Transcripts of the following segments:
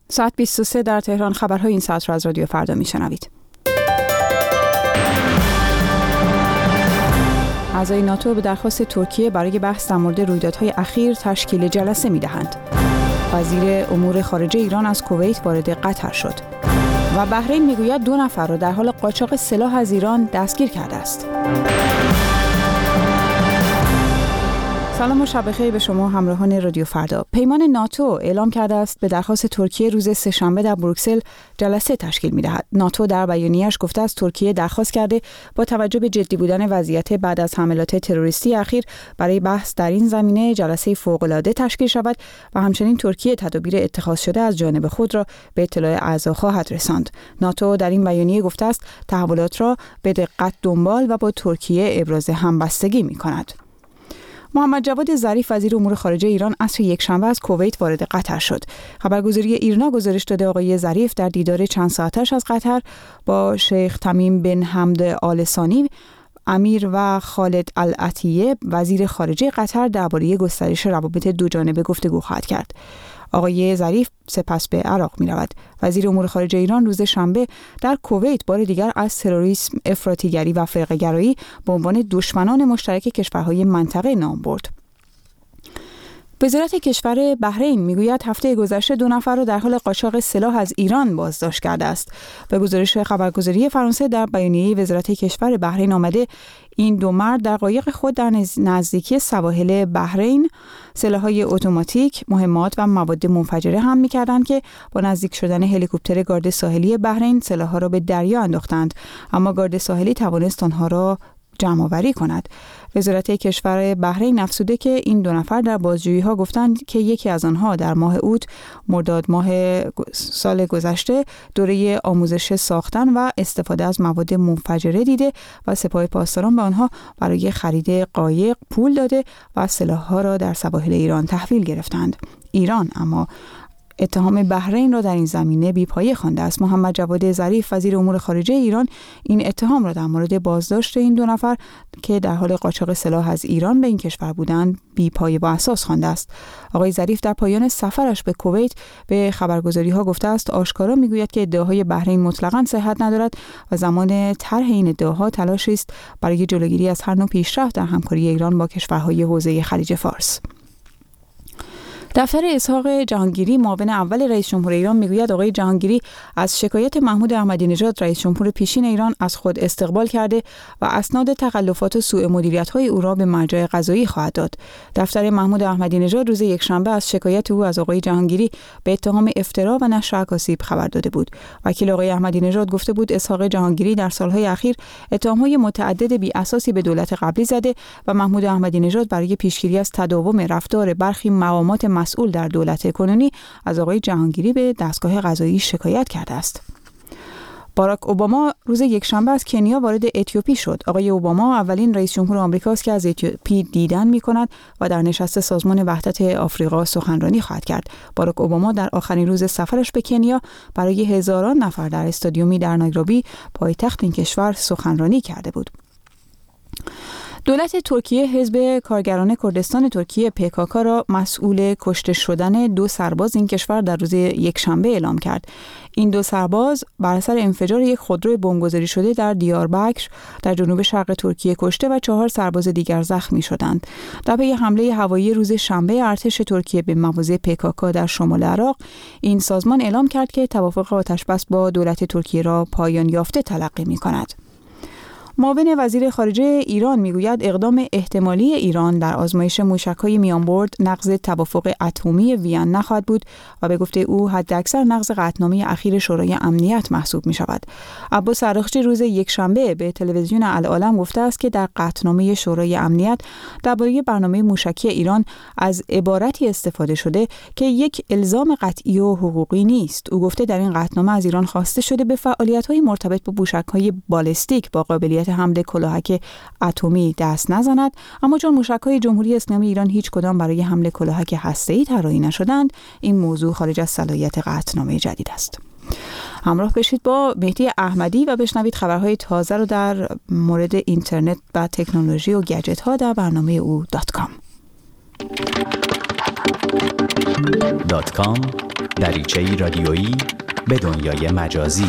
ساعت 23 در تهران. خبرهای این ساعت را از رادیو فردا میشنوید. اعضای ناتو به درخواست ترکیه برای بحث در مورد رویدادهای اخیر تشکیل جلسه می‌دهند. وزیر امور خارجه ایران از کویت وارد قطر شد. و بحرین میگوید 2 نفر را در حال قاچاق سلاح از ایران دستگیر کرده است. سلام و شب بخیر به شما همراهان رادیو فردا. پیمان ناتو اعلام کرده است به درخواست ترکیه روز سه‌شنبه در بروکسل جلسه تشکیل می‌دهد. ناتو در بیانیه‌اش گفته است ترکیه درخواست کرده با توجه به جدی بودن وضعیت بعد از حملات تروریستی اخیر برای بحث در این زمینه جلسه فوق‌العاده تشکیل شود و همچنین ترکیه تدابیر اتخاذ شده از جانب خود را به اطلاع اعضا خواهد رساند. ناتو در این بیانیه گفته است تحولات را به دقت دنبال و با ترکیه ابراز همبستگی می‌کند. محمد جواد ظریف وزیر امور خارجه ایران عصر یکشنبه از کویت وارد قطر شد. خبرگزاری ایرنا گزارش داده آقای ظریف در دیدار چند ساعتش از قطر با شیخ تمیم بن حمد آل ثانی امیر و خالد العطیه وزیر خارجه قطر درباره گسترش روابط دوجانبه گفتگو خواهد کرد. آقای ظریف سپس به عراق می رود. وزیر امور خارجه ایران روز شنبه در کویت بار دیگر از تروریسم، افراطیگری و فرقه‌گرایی به عنوان دشمنان مشترک کشورهای منطقه نام برد. وزارت کشور بحرین میگوید هفته گذشته 2 نفر را در حال قاچاق سلاح از ایران بازداشت کرده است. به گزارش خبرگزاری فرانسه در بیانیه وزارت کشور بحرین آمده این 2 مرد در قایق خود در نزدیکی سواحل بحرین سلاح‌های اتوماتیک، مهمات و مواد منفجره حمل می‌کردند که با نزدیک شدن هلیکوپتر گارد ساحلی بحرین سلاح‌ها را به دریا انداختند، اما گارد ساحلی توانست آنها را جمع‌آوری کند. وزارت کشور بحرین افزوده که این 2 نفر در بازجویی‌ها گفتند که یکی از آنها در ماه اوت مرداد ماه سال گذشته دوره آموزش ساختن و استفاده از مواد منفجره دیده و سپاه پاسداران به آنها برای خرید قایق پول داده و سلاح‌ها را در سواحل ایران تحویل گرفتند. ایران اما اتهام بحرین را در این زمینه بی‌پایه خوانده است. محمد جواد ظریف وزیر امور خارجه ایران این اتهام را در مورد بازداشت این 2 نفر که در حال قاچاق سلاح از ایران به این کشور بودند بی‌پایه و اساس خوانده است. آقای ظریف در پایان سفرش به کویت به خبرگزاری‌ها گفته است آشکارا میگوید که ادعاهای بحرین مطلقاً صحت ندارد و زمان طرح این ادعاها تلاشی است برای جلوگیری از هر نوع پیشرفت در همکاری ایران با کشورهای حوزه خلیج فارس. دفتر اسحاق جهانگیری معاون اول رئیس جمهور ایران میگوید آقای جهانگیری از شکایت محمود احمدی نژاد رئیس جمهور پیشین ایران از خود استقبال کرده و اسناد تخلفات و سوء مدیریت‌های او را به مرجع قضایی خواهد داد. دفتر محمود احمدی نژاد روز یکشنبه از شکایت او از آقای جهانگیری به اتهام افترا و نشر اکاذیب خبر داده بود. وکیل آقای احمدی نژاد گفته بود اسحاق جهانگیری در سالهای اخیر اتهام‌های متعدد بی اساسی به دولت قبلی زده و محمود احمدی نژاد برای پیشگیری از تداوم رفتار برخی مقامات مسئول در دولت کنونی از آقای جهانگیری به دستگاه قضایی شکایت کرده است. باراک اوباما روز یکشنبه از کنیا وارد اتیوپی شد. آقای اوباما اولین رئیس جمهور آمریکاست که از اتیوپی دیدن می‌کند و در نشست سازمان وحدت آفریقا سخنرانی خواهد کرد. باراک اوباما در آخرین روز سفرش به کنیا برای هزاران نفر در استادیومی در نایروبی پایتخت این کشور سخنرانی کرده بود. دولت ترکیه حزب کارگران کردستان ترکیه PKK را مسئول کشته شدن 2 سرباز این کشور در روز یکشنبه اعلام کرد. این 2 سرباز بر اثر انفجار یک خودرو بمبگذاری شده در دیاربکر در جنوب شرق ترکیه کشته و 4 سرباز دیگر زخمی شدند. در پی حمله هوایی روز شنبه ارتش ترکیه به مواضع PKK در شمال عراق، این سازمان اعلام کرد که توافق آتشبس با دولت ترکیه را پایان یافته تلقی می‌کند. معاون وزیر خارجه ایران میگوید اقدام احتمالی ایران در آزمایش موشک‌های میانبرد نقض توافق اتمی وین نخواهد بود و به گفته او حداکثر نقض قطعنامه اخیر شورای امنیت محسوب می‌شود. عباس عراقچی روز یکشنبه به تلویزیون العالم گفته است که در قطعنامه شورای امنیت درباره برنامه موشکی ایران از عبارتی استفاده شده که یک الزام قطعی و حقوقی نیست. او گفته در این قطعنامه از ایران خواسته شده به فعالیت‌های مرتبط با موشک‌های بالستیک با قابلیت حمل کلاهک اتمی دست نزند، اما چون موشک‌های جمهوری اسلامی ایران هیچ کدام برای حمل کلاهک هسته‌ای طراحی نشدند، این موضوع خارج از صلاحیت قطعنامه جدید است. همراه بشید با مهدی احمدی و بشنوید خبرهای تازه رو در مورد اینترنت و تکنولوژی و گجت‌ها در برنامه او .com. .com دریچه‌ای رادیویی به دنیای مجازی.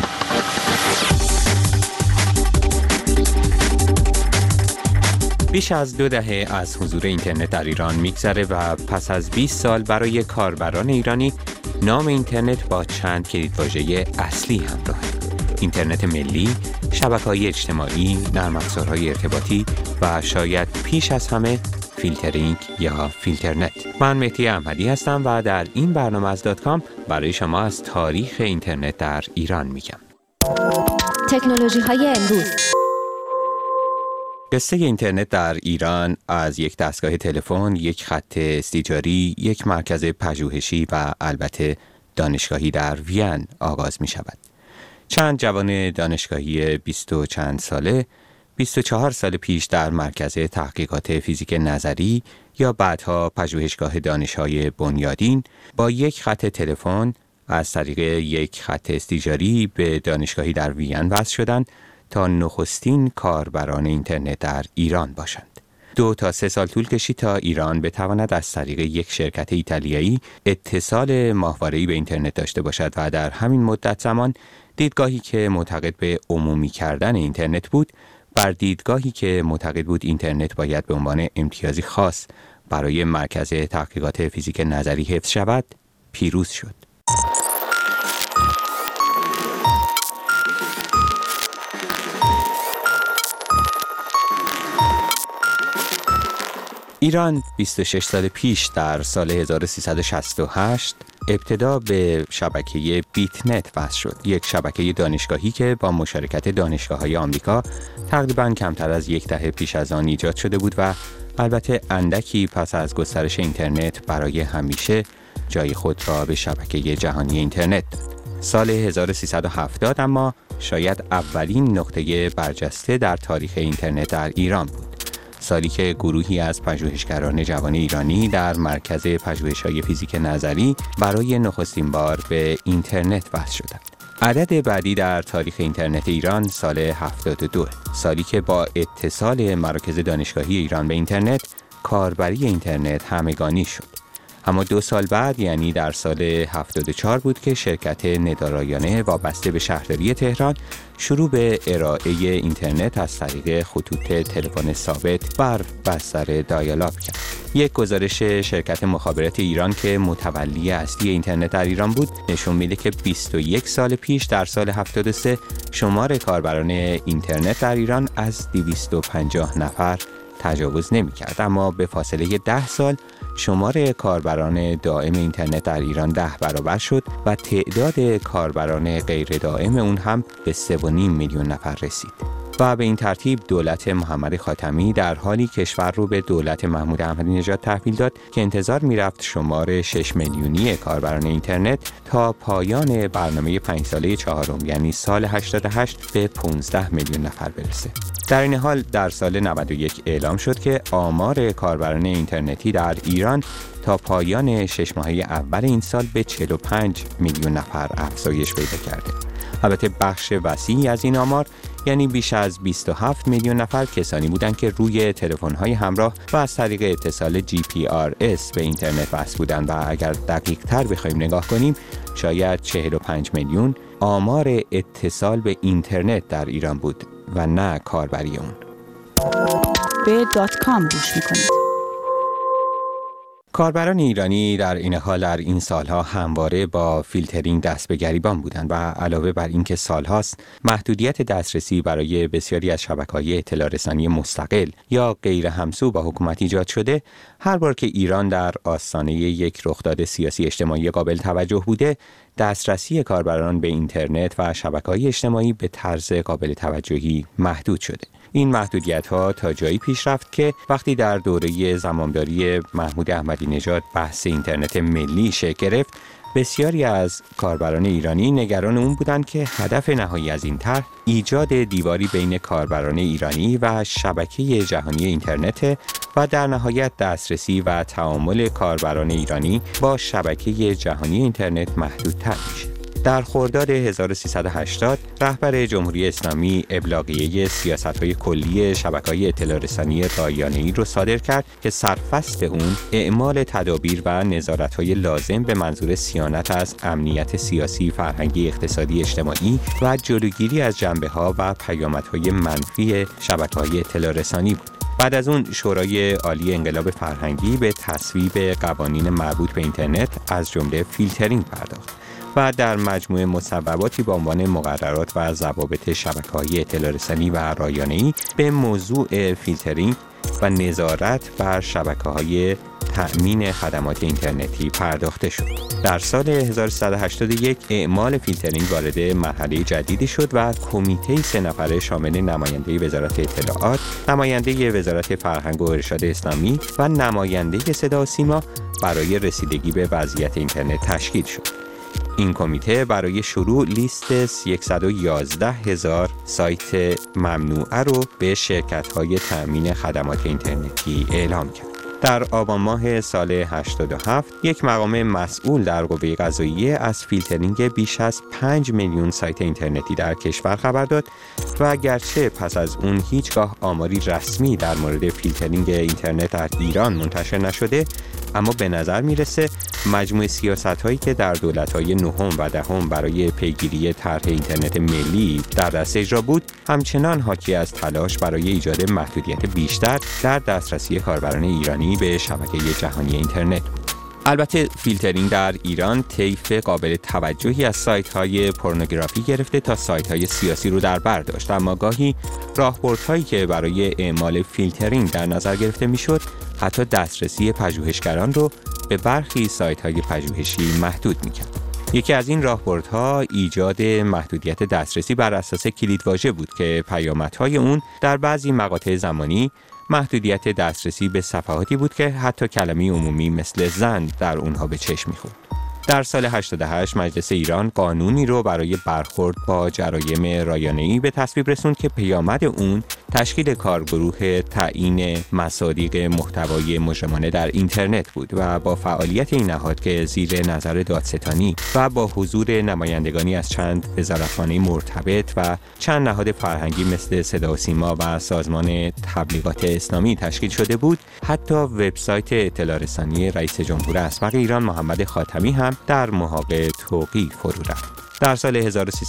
بیش از 2 دهه از حضور اینترنت در ایران میگذره و پس از 20 سال برای کاربران ایرانی نام اینترنت با چند کلیدواژه اصلی همراهه: اینترنت ملی، شبکه‌های اجتماعی، نرم افزارهای ارتباطی و شاید پیش از همه فیلترینگ یا فیلترنت. من مهدی احمدی هستم و در این برنامه از .com برای شما از تاریخ اینترنت در ایران میگم. تکنولوژی‌های امروز. قصه اینترنت در ایران از یک دستگاه تلفن، یک خط استیجاری، یک مرکز پژوهشی و البته دانشگاهی در وین آغاز می شود. چند جوان دانشگاهی 20 و چند ساله 24 سال پیش در مرکز تحقیقات فیزیک نظری یا بعدها پژوهشگاه دانش‌های بنیادین با یک خط تلفن از طریق یک خط استیجاری به دانشگاهی در وین وصل شدند تا نخستین کاربران اینترنت در ایران باشند. 2 تا 3 سال طول کشید تا ایران بتواند از طریق یک شرکت ایتالیایی اتصال ماهواره‌ای به اینترنت داشته باشد و در همین مدت زمان دیدگاهی که معتقد به عمومی کردن اینترنت بود بر دیدگاهی که معتقد بود اینترنت باید به عنوان امتیازی خاص برای مرکز تحقیقات فیزیک نظری حفظ شود پیروز شد. ایران 26 سال پیش در سال 1368 ابتدا به شبکه بیت نت وصل شد، یک شبکه دانشگاهی که با مشارکت دانشگاه‌های آمریکا تقریباً کمتر از 1 دهه پیش از آن ایجاد شده بود و البته اندکی پس از گسترش اینترنت برای همیشه جای خود را به شبکه جهانی اینترنت داد. سال 1370 اما شاید اولین نقطه برجسته در تاریخ اینترنت در ایران بود. سالی که گروهی از پژوهشگران جوان ایرانی در مرکز پژوهش‌های فیزیک نظری برای نخستین بار به اینترنت وصل شدند. عدد بعدی در تاریخ اینترنت ایران سال 72، سالی که با اتصال مراکز دانشگاهی ایران به اینترنت، کاربری اینترنت همگانی شد. اما 2 سال بعد، یعنی در سال 74 بود که شرکت ندارایانه وابسته به شهرداری تهران شروع به ارائه اینترنت از طریق خطوط تلفن ثابت بر بستر دایال-آپ کرد. یک گزارش شرکت مخابرات ایران که متولی اصلی اینترنت در ایران بود نشون میده که 21 سال پیش در سال 73 شمار کاربران اینترنت در ایران از 250 نفر تجاوز نمی‌کرد، اما به فاصله 10 سال شمار کاربران دائم اینترنت در ایران 10 برابر شد و تعداد کاربران غیر دائم اون هم به 3.5 میلیون نفر رسید. و به این ترتیب دولت محمد خاتمی در حالی کشور رو به دولت محمود احمدی نژاد تحویل داد که انتظار میرفت شمار 6 میلیونی کاربران اینترنت تا پایان برنامه 5 ساله چهارم، یعنی سال 88، به 15 میلیون نفر برسه. در این حال در سال 91 اعلام شد که آمار کاربران اینترنتی در ایران تا پایان 6 ماهه اول این سال به 45 میلیون نفر افزایش پیدا کرده. البته بخش وسیعی از این آمار، یعنی بیش از 27 میلیون نفر، کسانی بودند که روی تلفن‌های همراه و از طریق اتصال GPRS به اینترنت وصل بودند و اگر دقیق‌تر بخوایم نگاه کنیم شاید 45 میلیون آمار اتصال به اینترنت در ایران بود و نه کاربری اون. به .com گوش میکنید. کاربران ایرانی در این حال در این سالها همواره با فیلترینگ دست به گریبان بودند و علاوه بر اینکه سالهاست محدودیت دسترسی برای بسیاری از شبکه‌های اطلاع رسانی مستقل یا غیر همسو با حکومت ایجاد شده، هر بار که ایران در آستانه یک رخداد سیاسی اجتماعی قابل توجه بوده، دسترسی کاربران به اینترنت و شبکه‌های اجتماعی به طرز قابل توجهی محدود شده. این محدودیت‌ها تا جایی پیش رفت که وقتی در دوره زمامداری محمود احمدی نژاد بحث اینترنت ملی شکل گرفت، بسیاری از کاربران ایرانی نگران اون بودند که هدف نهایی از این طرح ایجاد دیواری بین کاربران ایرانی و شبکه جهانی اینترنت و در نهایت دسترسی و تعامل کاربران ایرانی با شبکه جهانی اینترنت محدودتر میشه. در خرداد 1380 رهبر جمهوری اسلامی ابلاغیه سیاست‌های کلی شبکه‌های اطلاع‌رسانی رایانه‌ای را صادر کرد که سرفصل اون اعمال تدابیر و نظارت‌های لازم به منظور صیانت از امنیت سیاسی، فرهنگی، اقتصادی، اجتماعی و جلوگیری از جنبه‌ها و پیامدهای منفی شبکه‌های اطلاع‌رسانی بود. بعد از اون شورای عالی انقلاب فرهنگی به تصویب قوانین مربوط به اینترنت از جمله فیلترینگ پرداخت و در مجموعه مصوباتی با عنوان مقررات و ضوابط شبکه‌های اطلاع‌رسانی و رایانه‌ای به موضوع فیلترینگ و نظارت بر شبکه‌های تأمین خدمات اینترنتی پرداخته شد. در سال 1381 اعمال فیلترینگ وارد مرحله جدیدی شد و کمیته 3 نفره شامل نماینده وزارت اطلاعات، نماینده وزارت فرهنگ و ارشاد اسلامی و نماینده صدا و سیما برای رسیدگی به وضعیت اینترنت تشکیل شد. این کمیته برای شروع لیست 111,000 سایت ممنوعه رو به شرکت‌های تأمین خدمات اینترنتی اعلام کرد. در آبان ماه سال 87 یک مقام مسئول در قوه قضاییه از فیلترینگ بیش از 5 میلیون سایت اینترنتی در کشور خبر داد و گرچه پس از اون هیچگاه آماری رسمی در مورد فیلترینگ اینترنت در ایران منتشر نشده، اما به نظر میرسه مجموع سیاست‌هایی که در دولت‌های نهم و دهم برای پیگیری طرح اینترنت ملی در دست اجرا بود، همچنان حاکی از تلاش برای ایجاد محدودیت بیشتر در دسترسی کاربران ایرانی به شبکه جهانی اینترنت بود. البته فیلترینگ در ایران طیف قابل توجهی از سایت‌های پورنوگرافی گرفته تا سایت‌های سیاسی رو در بر داشت، اما گاهی راهبردهایی که برای اعمال فیلترینگ در نظر گرفته میشد حتی دسترسی پژوهشگران رو به برخی سایت‌های پژوهشی محدود می‌کرد. یکی از این راهبردها ایجاد محدودیت دسترسی بر اساس کلیدواژه بود که پیامدهای اون در بعضی مقاطع زمانی محدودیت دسترسی به صفحاتی بود که حتی کلمه عمومی مثل زن در اونها به چشم می‌خورد. در سال 88 مجلس ایران قانونی رو برای برخورد با جرایم رایانه‌ای به تصویب رسوند که پیامد اون تشکیل کارگروه تعیین مصادیق محتوای مجرمانه در اینترنت بود و با فعالیت این نهاد که زیر نظر دادستانی و با حضور نمایندگانی از چند وزارتخانه مرتبط و چند نهاد فرهنگی مثل صدا و سیما و سازمان تبلیغات اسلامی تشکیل شده بود، حتی وبسایت اطلاع‌رسانی رئیس جمهور اسبق ایران محمد خاتمی هم در محاق توقیف فرو رفت. در سال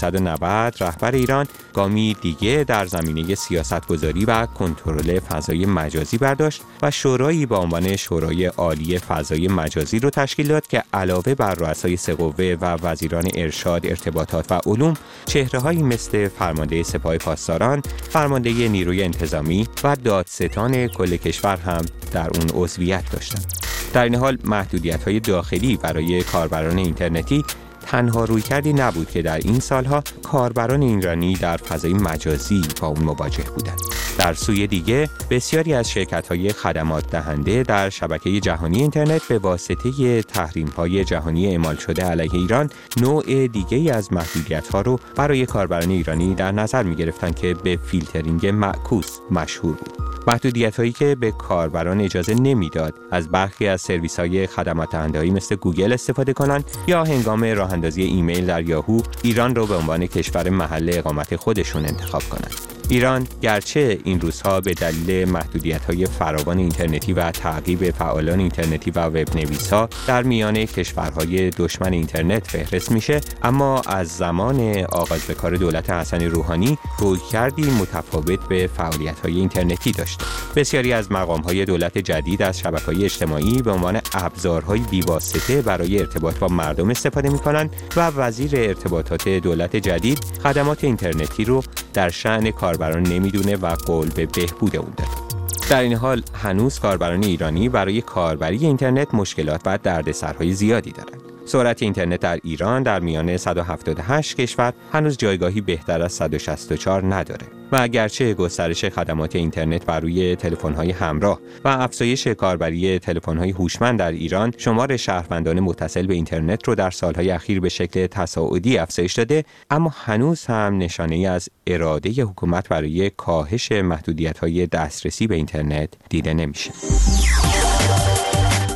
1390 رهبر ایران گامی دیگه در زمینه سیاستگذاری و کنترل فضای مجازی برداشت و شورایی با عنوان شورای عالی فضای مجازی رو تشکیل داد که علاوه بر رؤسای 3 قوه و وزیران ارشاد، ارتباطات و علوم، چهره‌هایی مثل فرمانده سپاه پاسداران، فرمانده نیروی انتظامی و دادستان کل کشور هم در اون عضویت داشتند. در این حال محدودیت‌های داخلی برای کاربران اینترنتی تنها رویکردی نبود که در این سالها کاربران ایرانی در فضای مجازی با اون مواجه بودند. در سوی دیگه بسیاری از شرکت‌های خدمات دهنده در شبکه جهانی اینترنت به واسطه تحریم‌های جهانی اعمال شده علیه ایران نوع دیگه‌ای از محدودیت‌ها رو برای کاربران ایرانی در نظر می‌گرفتند که به فیلترینگ معکوس مشهور بود. محدودیت‌هایی که به کاربران اجازه نمیداد از برخی از سرویس‌های خدمات دهنده‌ای مثل گوگل استفاده کنند یا هنگام راه‌اندازی ایمیل در یاهو ایران را به عنوان کشور محل اقامت خودشون انتخاب کنند. ایران گرچه این روزها به دلیل محدودیت‌های فراوان اینترنتی و تعقیب فعالان اینترنتی و وب‌نویس‌ها در میان کشورهای دشمن اینترنت فهرست میشه، اما از زمان آغاز به کار دولت حسن روحانی رویکردی متفاوت به فعالیت‌های اینترنتی داشته. بسیاری از مقام‌های دولت جدید از شبکه‌های اجتماعی به عنوان ابزارهای بی‌واسطه برای ارتباط با مردم استفاده می‌کنند و وزیر ارتباطات دولت جدید خدمات اینترنتی رو در شأن کاربران نمیدونه و قول به بهبود اون داره. در این حال هنوز کاربران ایرانی برای کاربری اینترنت مشکلات و دردسرهای زیادی دارند. سرعت اینترنت در ایران در میان 178 کشور هنوز جایگاهی بهتر از 164 نداره و اگرچه گسترش خدمات اینترنت بر روی تلفن‌های همراه و افزایش کاربری تلفن‌های هوشمند در ایران شمار شهروندان متصل به اینترنت رو در سالهای اخیر به شکل تصاعدی افزایش داده، اما هنوز هم نشانه‌ای از اراده حکومت برای کاهش محدودیت‌های دسترسی به اینترنت دیده نمیشه.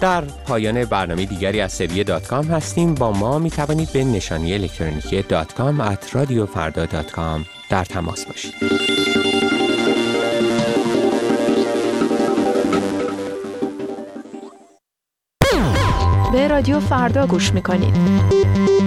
در پایان برنامه دیگری از سری .com هستیم. با ما می توانید به نشانی الکترونیکی .com@radiofarda.com در تماس باشید. به رادیو فردا گوش میکنید.